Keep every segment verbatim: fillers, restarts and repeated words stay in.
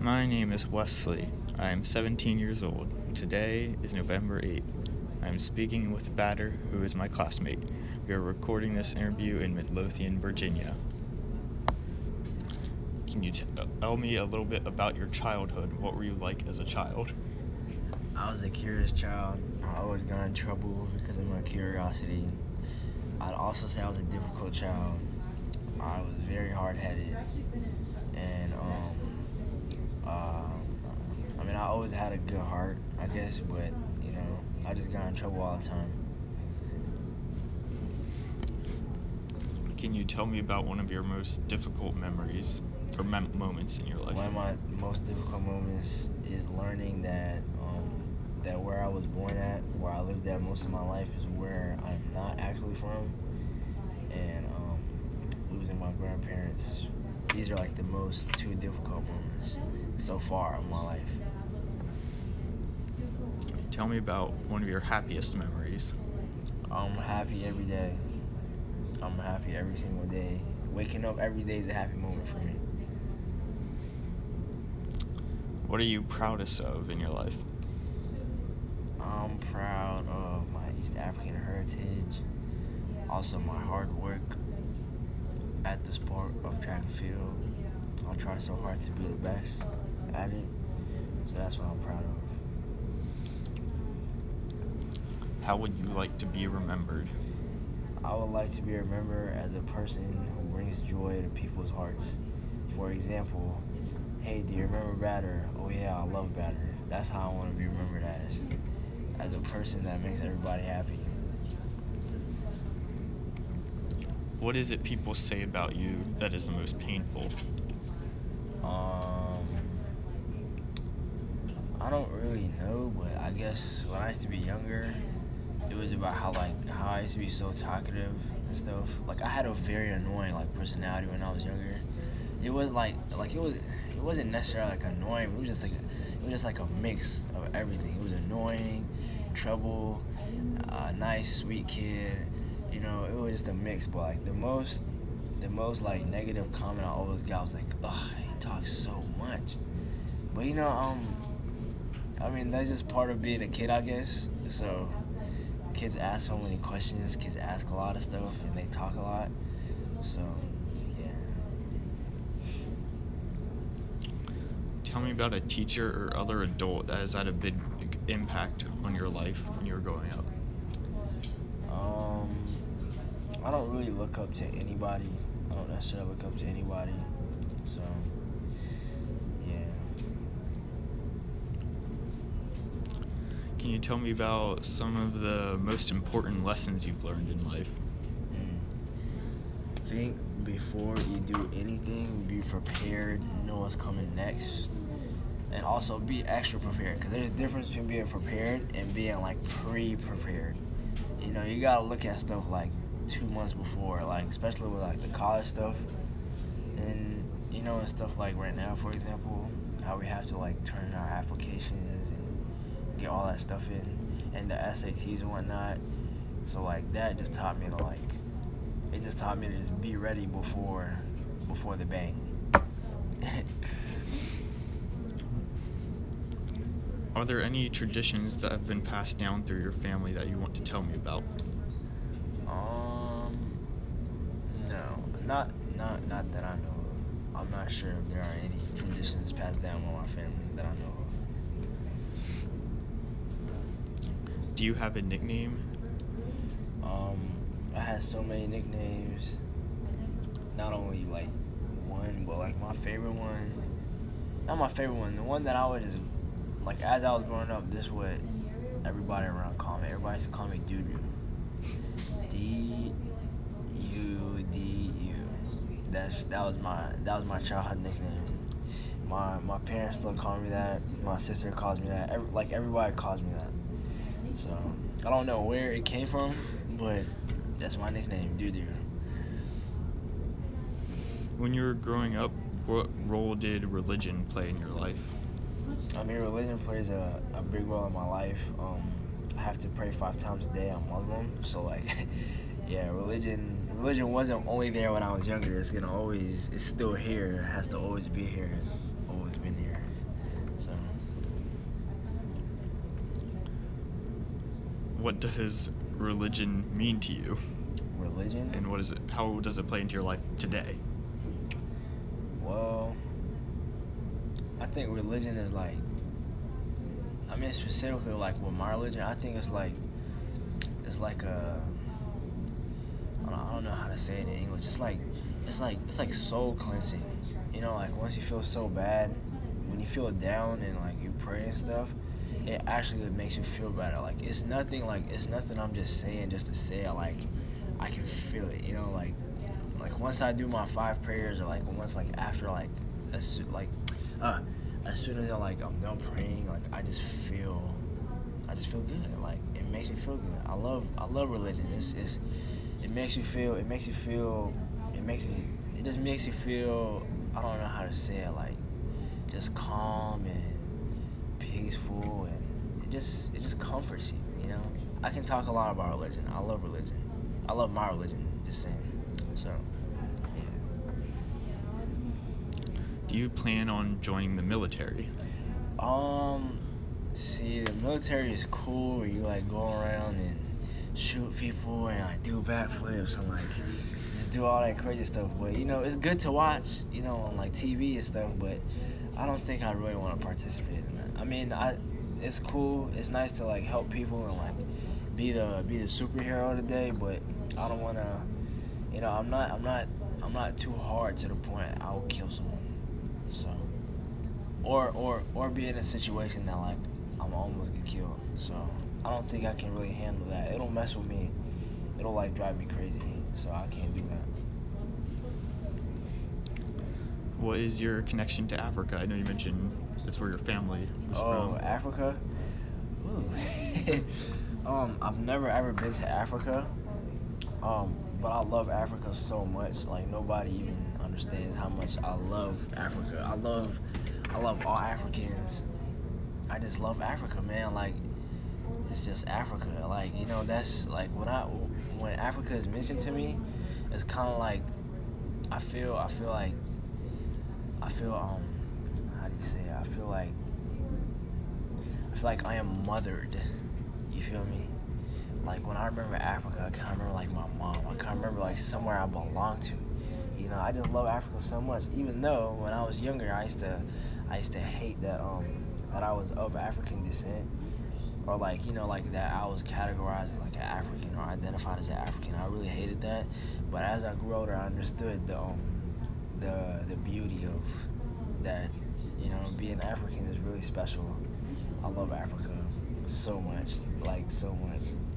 My name is Wesley. I am seventeen years old. Today is November eighth. I am speaking with Batter, who is my classmate. We are recording this interview in Midlothian, Virginia. Can you t- tell me a little bit about your childhood? What were you like as a child? I was a curious child. I always got in trouble because of my curiosity. I'd also say I was a difficult child. I was very hard-headed, and um, uh, I mean, I always had a good heart, I guess, but you know, I just got in trouble all the time. Can you tell me about one of your most difficult memories or mem- moments in your life? One of my most difficult moments is learning that um, that where I was born at, where I lived at most of my life, is where I'm not actually from, and um, losing my grandparents. These are like the most two difficult moments so far in my life. Tell me about one of your happiest memories. I'm happy every day. I'm happy every single day. Waking up every day is a happy moment for me. What are you proudest of in your life? I'm proud of my East African heritage, also my hard work at the sport of track and field. I try so hard to be the best at it, so that's what I'm proud of. How would you like to be remembered? I would like to be remembered as a person who brings joy to people's hearts. For example, hey, do you remember Batter? Oh yeah, I love Batter. That's how I want to be remembered as, as a person that makes everybody happy. What is it people say about you that is the most painful? Um, I don't really know, but I guess when I used to be younger, it was about how like how I used to be so talkative and stuff. Like I had a very annoying like personality when I was younger. It was like like it was it wasn't necessarily like annoying. It was just like a, it was just like a mix of everything. It was annoying, trouble, uh, nice, sweet kid. You know, it was just a mix. But like the most the most like negative comment I always got was like, ugh, he talks so much. But you know, um, I mean that's just part of being a kid, I guess. So. Kids ask so many questions, kids ask a lot of stuff, and they talk a lot. So, yeah. Tell me about a teacher or other adult that has had a big, big impact on your life when you were growing up. Um, I don't really look up to anybody. I don't necessarily look up to anybody. So, yeah. Can you tell me about some of the most important lessons you've learned in life? Mm. Think before you do anything, be prepared, know what's coming next, and also be extra prepared, because there's a difference between being prepared and being like pre-prepared. You know, you gotta look at stuff like two months before, like especially with like the college stuff, and you know, and stuff like right now, for example, how we have to like turn in our applications and get all that stuff in, and the S A Ts and whatnot. So like that just taught me to like, it just taught me to just be ready before, before the bang. Are there any traditions that have been passed down through your family that you want to tell me about? Um, no, not not not that I know of. I'm not sure if there are any traditions passed down by my family that I know of. Do you have a nickname? Um, I had so many nicknames. Not only like one, but like my favorite one. Not my favorite one. The one that I was just like as I was growing up. This is what everybody around called me. Everybody used to call me Doo-Doo. D U D U. That's that was my that was my childhood nickname. My my parents still call me that. My sister calls me that. Every, like everybody calls me that. So I don't know where it came from, but that's my nickname, Doo-Doo. When you were growing up, what role did religion play in your life? I mean, religion plays a, a big role in my life. Um, I have to pray five times a day. I'm Muslim, so like, yeah, religion religion wasn't only there when I was younger. It's gonna always, it's still here. It has to always be here. It's always been here. what does religion mean to you? Religion? And what is it? How does it play into your life today? Well, I think religion is like, I mean specifically like with my religion, I think it's like, it's like a, I don't, I don't know how to say it in English. It's like, it's like, it's like soul cleansing. You know, like once you feel so bad, when you feel down and like you pray and stuff, it actually makes you feel better. Like it's nothing like, it's nothing I'm just saying just to say it. Like I can feel it, you know, like, like once I do my five prayers or like once like after like, as, like, uh, as soon as I'm like, I'm done praying, like I just feel, I just feel good. Like it makes me feel good. I love, I love religion. It's, it's, it makes you feel, it makes you feel, it makes you, it just makes you feel, I don't know how to say it, like just calm and peaceful, and it just, it just comforts you, you know? I can talk a lot about religion. I love religion. I love my religion, just saying. So, yeah. Do you plan on joining the military? Um, see, the military is cool where you like go around and shoot people and like do backflips and like just do all that crazy stuff. But you know, it's good to watch, you know, on like T V and stuff. But I don't think I really want to participate in that. I mean, I, it's cool. It's nice to like help people and like be the be the superhero today. But I don't want to. You know, I'm not. I'm not. I'm not too hard to the point I will kill someone. So, or or or be in a situation that like I'm almost get killed. So I don't think I can really handle that. It'll mess with me. It'll like drive me crazy. So I can't do that. What is your connection to Africa? I know you mentioned that's where your family was Oh, from. Africa? Ooh. um, I've never ever been to Africa. Um, but I love Africa so much. Like nobody even understands how much I love Africa. I love, I love all Africans. I just love Africa, man. Like it's just Africa. Like you know, that's like when I when Africa is mentioned to me, it's kind of like I feel I feel like I feel um how do you say it? I feel like I feel like I am mothered. You feel me? Like when I remember Africa, I kind of remember like my mom. I kind of remember like somewhere I belong to. You know, I just love Africa so much. Even though when I was younger, I used to, I used to hate that um that I was of African descent, or like you know like that I was categorized as like an African or identified as an African. I really hated that. But as I grew older, I understood the um the the beauty of that. You know, being African is really special. I love Africa so much, like so much.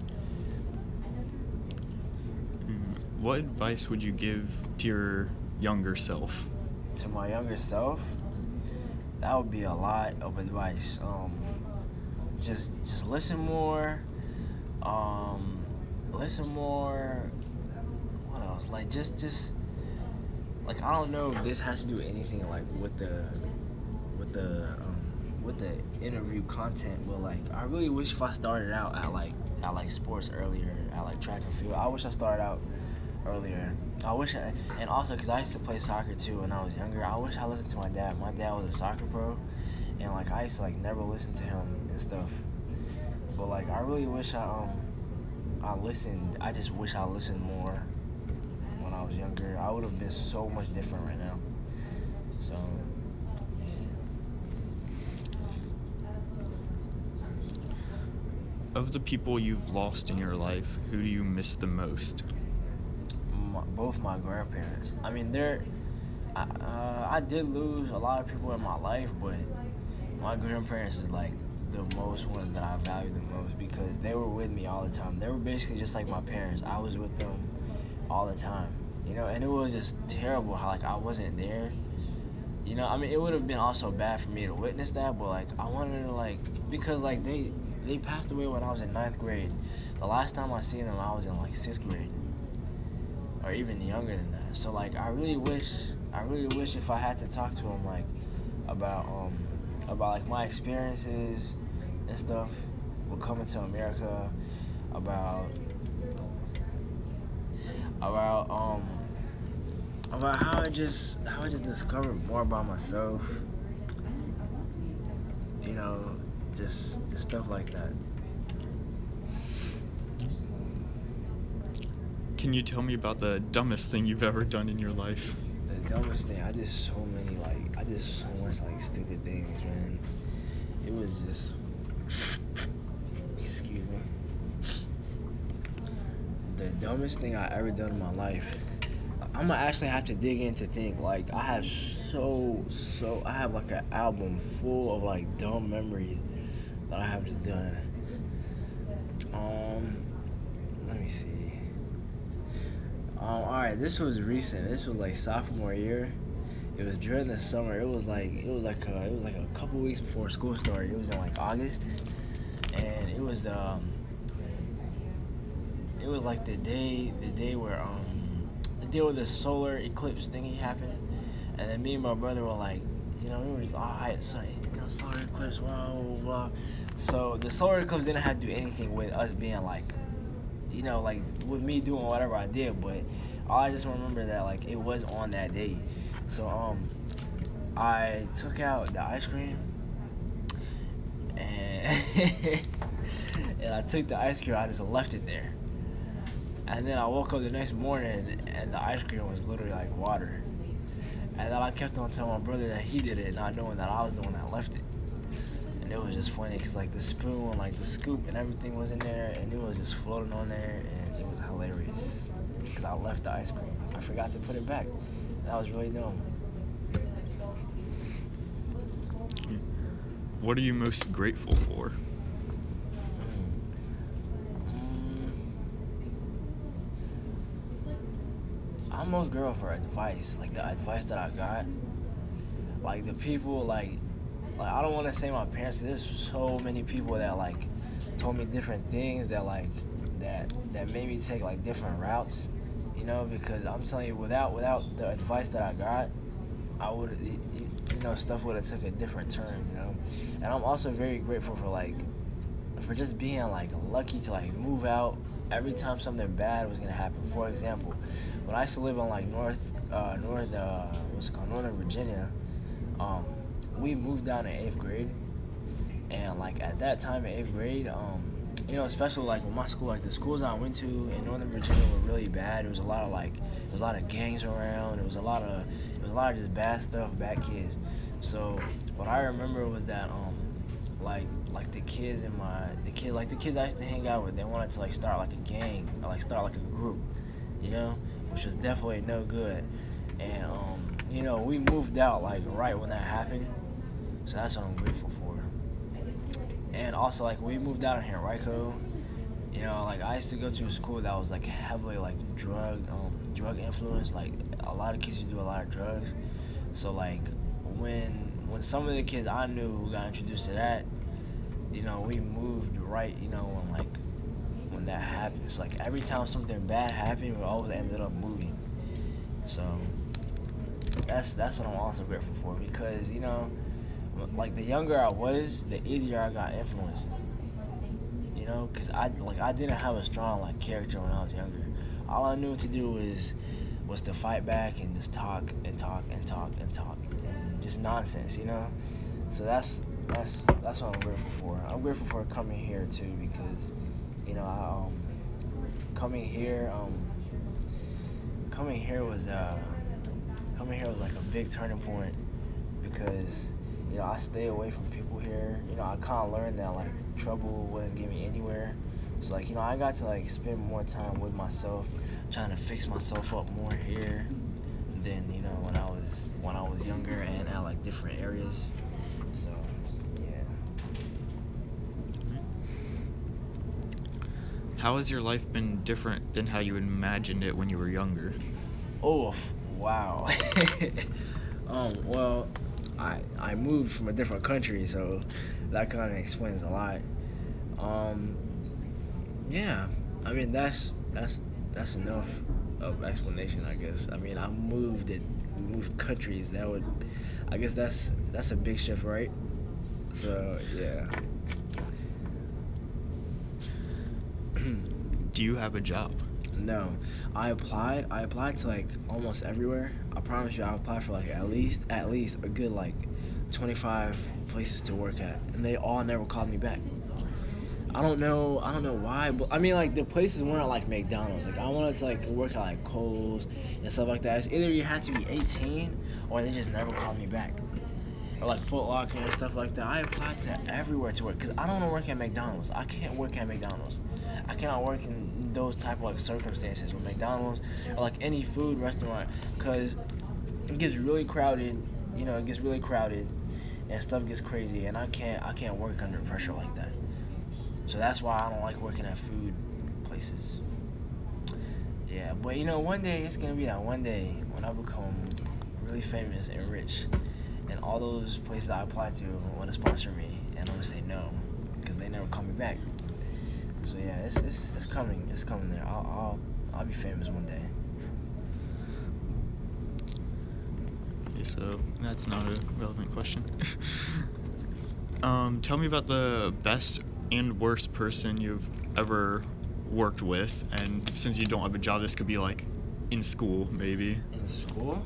What advice would you give to your younger self? To my younger self, that would be a lot of advice. Um, just just listen more. Um, listen more. What else? Like just just like I don't know if this has to do anything like with the with the um, with the interview content, but like I really wish if I started out at like at like sports earlier, at like track and field. I wish I started out earlier. I wish I, and also because I used to play soccer too when I was younger, I wish I listened to my dad. My dad was a soccer pro, and like I used to like never listen to him and stuff. But like I really wish I um I listened. I just wish I listened more when I was younger. I would have been so much different right now. So Of the people you've lost in your life, who do you miss the most? my, both my grandparents. I mean, they're. I, uh, I did lose a lot of people in my life, but my grandparents is like the most ones that I value the most because they were with me all the time. They were basically just like my parents. I was with them all the time, you know, and it was just terrible how like I wasn't there. You know, I mean, it would have been also bad for me to witness that, but like I wanted to like because like they they passed away when I was in ninth grade. The last time I seen them, I was in like sixth grade, or even younger than that. So like I really wish, I really wish if I had to talk to them like about um about like my experiences and stuff with coming to America, about about um about how I just how I just discovered more about myself. You know, just just stuff like that. Can you tell me about the dumbest thing you've ever done in your life? The dumbest thing, I did so many, like, I did so much, like, stupid things, man. It was just, excuse me. The dumbest thing I ever done in my life, I'm gonna actually have to dig in to think. Like, I have so, so, I have, like, an album full of, like, dumb memories that I have just done. Um, let me see. Um, alright, this was recent. This was, like, sophomore year. It was during the summer. It was like it was like a, it was like a couple weeks before school started. It was in like August, and it was the um, it was like the day the day where um the day where the solar eclipse thingy happened, and then me and my brother were like, you know, we were just all hyped, so you know, solar eclipse, blah blah blah. So the solar eclipse didn't have to do anything with us being like, you know, like with me doing whatever I did, but all I just remember that like it was on that day. So um, I took out the ice cream, and and I took the ice cream. I just left it there, and then I woke up the next morning, and the ice cream was literally like water. And then I kept on telling my brother that he did it, not knowing that I was the one that left it. And it was just funny because like the spoon, like the scoop, and everything was in there, and it was just floating on there, and it was hilarious because I left the ice cream. I forgot to put it back. That was really dumb. What are you most grateful for? Mm. I'm most grateful for advice, like the advice that I got. Like the people, like, like I don't want to say my parents. There's so many people that like told me different things that like that that made me take like different routes. You know, because I'm telling you, without without the advice that I got, I would, you know, stuff would have took a different turn, you know. And I'm also very grateful for like, for just being like lucky to like move out every time something bad was gonna happen. For example, when I used to live on like North, uh, North, uh, what's it called, Northern Virginia, um, we moved down in eighth grade, and like at that time in eighth grade, um. You know, especially like with my school, like the schools I went to in Northern Virginia were really bad. There was a lot of like, there was a lot of gangs around. There was a lot of, there was a lot of just bad stuff, bad kids. So what I remember was that, um, like, like the kids in my, the kid, like the kids I used to hang out with, they wanted to like start like a gang or like start like a group, you know, which was definitely no good. And um, you know, we moved out like right when that happened. So that's what I'm grateful for. And also, like, we moved out of here in Rico, you know, like, I used to go to a school that was, like, heavily, like, drug, um, drug influenced. Like, a lot of kids used to do a lot of drugs. So, like, when, when some of the kids I knew got introduced to that, you know, we moved right, you know, when, like, when that happened. It's like, every time something bad happened, we always ended up moving. So, that's, that's what I'm also grateful for, because, you know, like the younger I was, the easier I got influenced. You know, cause I like I didn't have a strong like character when I was younger. All I knew to do was was to fight back and just talk and talk and talk and talk, and just nonsense. You know, so that's that's that's what I'm grateful for. I'm grateful for coming here too, because you know I, um coming here um coming here was uh coming here was like a big turning point, because you know, I stay away from people here. You know, I kind of learned that, like, trouble wouldn't get me anywhere. So, like, you know, I got to, like, spend more time with myself, trying to fix myself up more here than, you know, when I was when I was younger and at, like, different areas. So, yeah. How has your life been different than how you imagined it when you were younger? Oh, wow. um, well... I, I moved from a different country, so that kind of explains a lot. Um, yeah, I mean that's that's that's enough of explanation, I guess. I mean I moved it, moved countries. That would, I guess that's that's a big shift, right? So yeah. Do you have a job? No, I applied. I applied to like almost everywhere. I promise you, I applied for like at least at least a good like twenty-five places to work at, and they all never called me back. I don't know. I don't know why, but I mean, like the places weren't like McDonald's. Like I wanted to like work at like Kohl's and stuff like that. It's either you had to be eighteen or they just never called me back. Or like Foot Locker and stuff like that. I applied to everywhere to work because I don't want to work at McDonald's. I can't work at McDonald's. I cannot work in those type of like circumstances with McDonald's or like any food restaurant because it gets really crowded. You know, it gets really crowded and stuff gets crazy, and I can't I can't work under pressure like that. So that's why I don't like working at food places. Yeah, but you know, one day it's gonna be that one day when I become really famous and rich, and all those places I apply to want to sponsor me, and I'm gonna say no because they never call me back. So yeah, it's it's it's coming, it's coming there. I'll I'll I'll be famous one day. Okay, so that's not a relevant question. um, tell me about the best and worst person you've ever worked with, and since you don't have a job, this could be like in school, maybe. In school?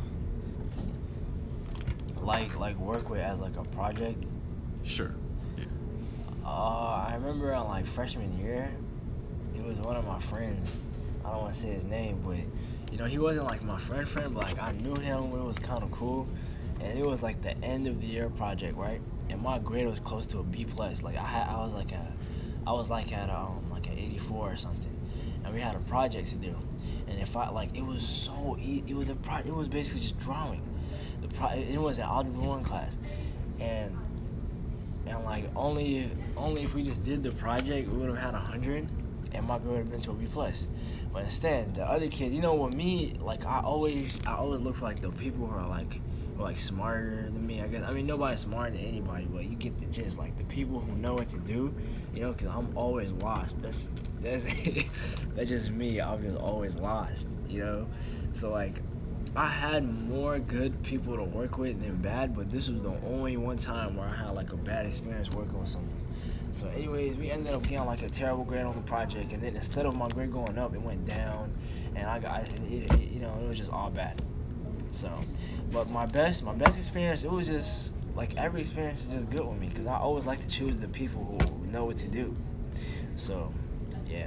Like like work with as like a project? Sure. Yeah. Uh, I remember on like freshman year, it was one of my friends. I don't want to say his name, but you know he wasn't like my friend friend, but like I knew him. It was kind of cool, and it was like the end of the year project, right? And my grade was close to a B plus. Like I had, I was like a, I was like at um like an eighty-four or something, and we had a project to do. And if I like, it was so e- it was a pro- it was basically just drawing. The pro- it was an algebra one class, and and like only only if we just did the project we would have had a hundred, and my grade would have been to a B plus. But instead, the other kid, you know, with me, like I always I always look for like the people who are like. Like smarter than me, I guess. I mean, nobody's smarter than anybody, but you get the gist. Like the people who know what to do, you know, because I'm always lost. That's that's that's just me. I'm just always lost, you know. So like, I had more good people to work with than bad, but this was the only one time where I had like a bad experience working with someone. So, anyways, we ended up getting like a terrible grade on the project, and then instead of my grade going up, it went down, and I got, it, it, you know, it was just all bad. So, but my best, my best experience, it was just, like, every experience is just good with me, because I always like to choose the people who know what to do. So, yeah.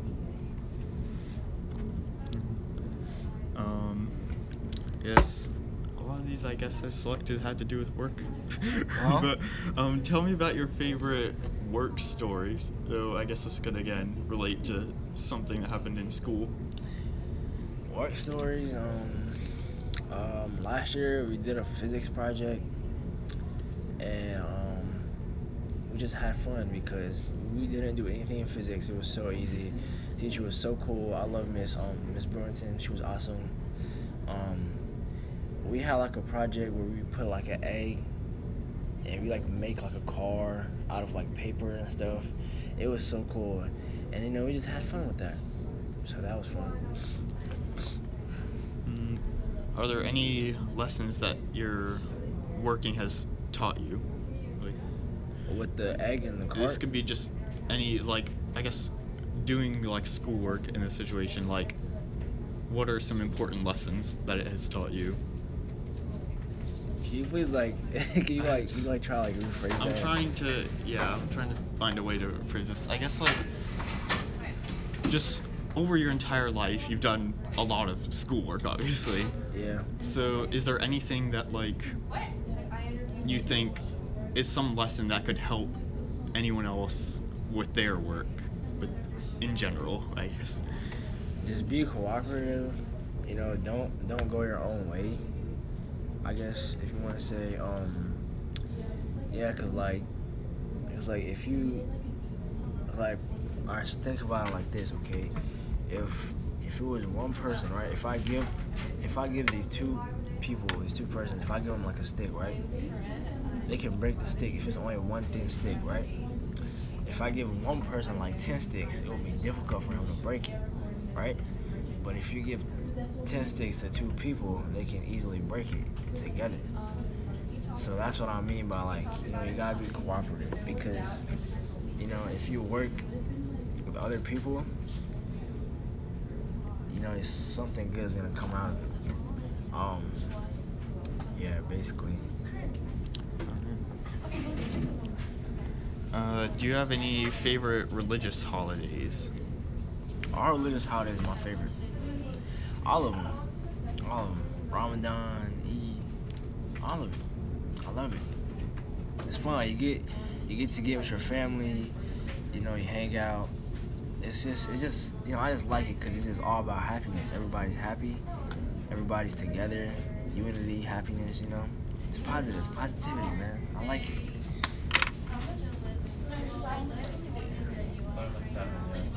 Um, yes, a lot of these, I guess, I selected had to do with work. Uh-huh. But, um, tell me about your favorite work stories. So, I guess this could, again, relate to something that happened in school. Work stories, um... Um, last year we did a physics project, and um, we just had fun because we didn't do anything in physics. It was so easy. The teacher was so cool. I love Miss um Miss Burlington. She was awesome. Um, we had like a project where we put like an egg, and we like make like a car out of like paper and stuff. It was so cool, and you know we just had fun with that. So that was fun. Are there any lessons that your working has taught you? Like, with the egg and the cart? This could be just any, like, I guess, doing, like, schoolwork in a situation, like, what are some important lessons that it has taught you? Can you please, like, can you, like, can you, like, try, like, rephrase that? I'm trying to, yeah, I'm trying to find a way to rephrase this. I guess, like, just over your entire life, you've done a lot of schoolwork, obviously. Yeah. So, is there anything that, like, you think is some lesson that could help anyone else with their work, with in general, I guess? Just be cooperative. You know, don't don't go your own way. I guess if you want to say, um, yeah, cause like, it's like if you, like, alright, so think about it like this, okay? If if it was one person, right? If I give, if I give these two people, these two persons, if I give them like a stick, right? They can break the stick if it's only one thin stick, right? If I give one person like ten sticks, it will be difficult for him to break it, right? But if you give ten sticks to two people, they can easily break it together. So that's what I mean by, like, you know, you gotta be cooperative, because, you know, if you work with other people, you know, it's something good is gonna come out of it. Um, yeah, basically. Uh, do you have any favorite religious holidays? Our religious holidays are my favorite. All of them. All of them. Ramadan, Eid, all of it. I love it. It's fun. You get you get to get with your family. You know, you hang out. It's just it's just you know I just like it because it's just all about happiness. Everybody's happy. Everybody's together. Unity, happiness. You know, it's positive. Positivity, man. I like it.